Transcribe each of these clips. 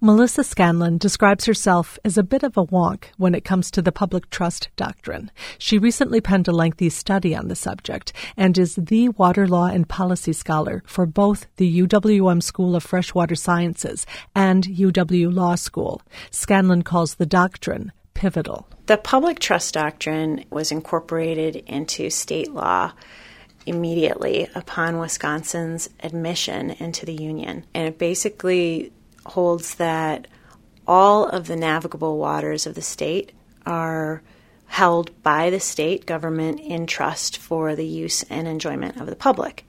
Melissa Scanlon describes herself as a bit of a wonk when it comes to the public trust doctrine. She recently penned a lengthy study on the subject and is the water law and policy scholar for both the UWM School of Freshwater Sciences and UW Law School. Scanlon calls the doctrine pivotal. The public trust doctrine was incorporated into state law immediately upon Wisconsin's admission into the Union. And it basically holds that all of the navigable waters of the state are held by the state government in trust for the use and enjoyment of the public.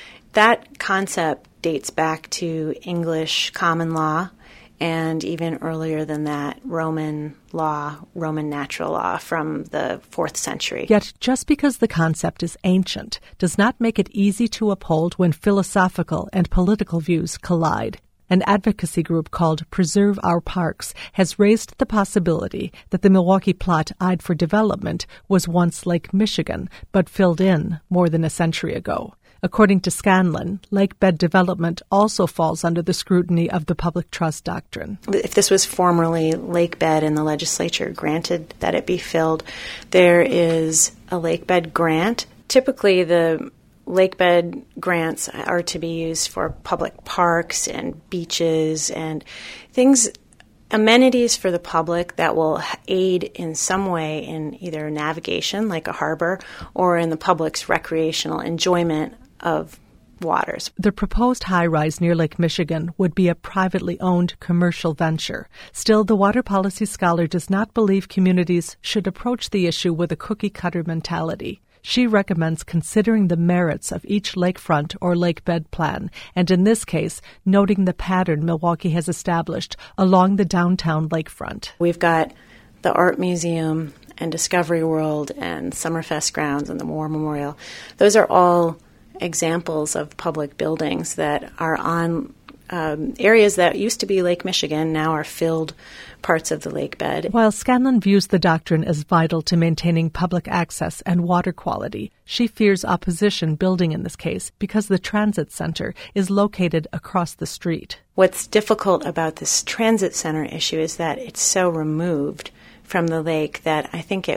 That concept dates back to English common law and even earlier than that, Roman law, Roman natural law from the 4th century. Yet just because the concept is ancient does not make it easy to uphold when philosophical and political views collide. An advocacy group called Preserve Our Parks has raised the possibility that the Milwaukee plot eyed for development was once Lake Michigan, but filled in more than a century ago. According to Scanlon, lake bed development also falls under the scrutiny of the public trust doctrine. If this was formerly lake bed and the legislature granted that it be filled, there is a lake bed grant. Typically, the lake bed grants are to be used for public parks and beaches and things, amenities for the public that will aid in some way in either navigation, like a harbor, or in the public's recreational enjoyment of waters. The proposed high-rise near Lake Michigan would be a privately owned commercial venture. Still, the water policy scholar does not believe communities should approach the issue with a cookie-cutter mentality. She recommends considering the merits of each lakefront or lakebed plan, and in this case, noting the pattern Milwaukee has established along the downtown lakefront. We've got the Art Museum and Discovery World and Summerfest grounds and the War Memorial. Those are all examples of public buildings that are on areas that used to be Lake Michigan, now are filled parts of the lake bed. While Scanlon views the doctrine as vital to maintaining public access and water quality, she fears opposition building in this case because the transit center is located across the street. What's difficult about this transit center issue is that it's so removed from the lake that I think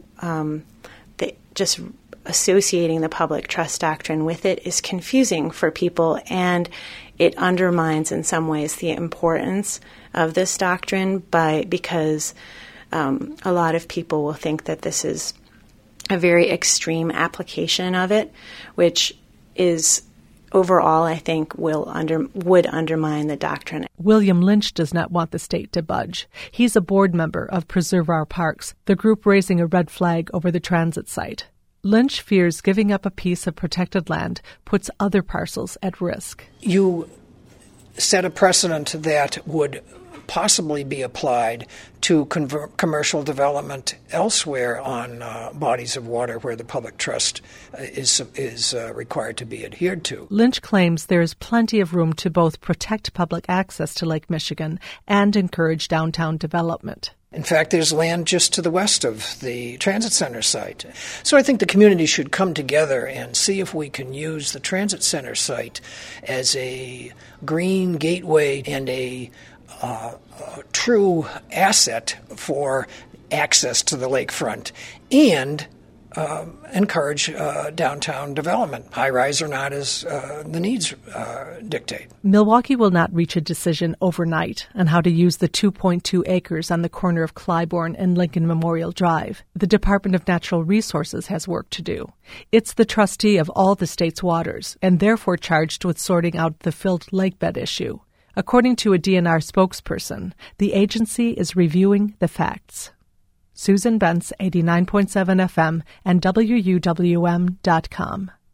just associating the public trust doctrine with it is confusing for people, and it undermines in some ways the importance of this doctrine because a lot of people will think that this is a very extreme application of it, which is overall, I think, would undermine the doctrine. William Lynch does not want the state to budge. He's a board member of Preserve Our Parks, the group raising a red flag over the transit site. Lynch fears giving up a piece of protected land puts other parcels at risk. You set a precedent that would possibly be applied to commercial development elsewhere on bodies of water where the public trust is required to be adhered to. Lynch claims there is plenty of room to both protect public access to Lake Michigan and encourage downtown development. In fact, there's land just to the west of the transit center site. So I think the community should come together and see if we can use the transit center site as a green gateway and a true asset for access to the lakefront and encourage downtown development, high-rise or not, as the needs dictate. Milwaukee will not reach a decision overnight on how to use the 2.2 acres on the corner of Clybourne and Lincoln Memorial Drive. The Department of Natural Resources has work to do. It's the trustee of all the state's waters and therefore charged with sorting out the filled lakebed issue. According to a DNR spokesperson, the agency is reviewing the facts. Susan Bentz, 89.7 FM, and WUWM.com.